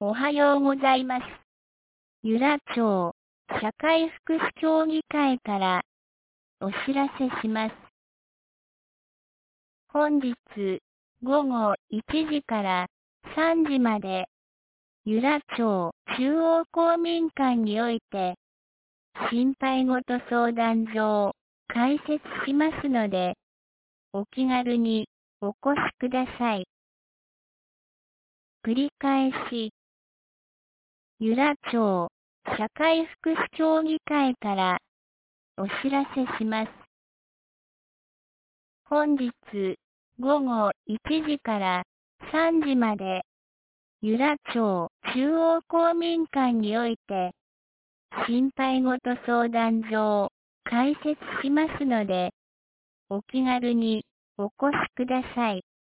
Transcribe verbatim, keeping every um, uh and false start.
おはようございます。由良町社会福祉協議会からお知らせします。本日午後いちじからさんじまで由良町中央公民館において心配ごと相談所を開設しますのでお気軽にお越しください。繰り返し由良町社会福祉協議会からお知らせします。本日午後いちじからさんじまで由良町中央公民館において心配ごと相談所を開設しますのでお気軽にお越しください。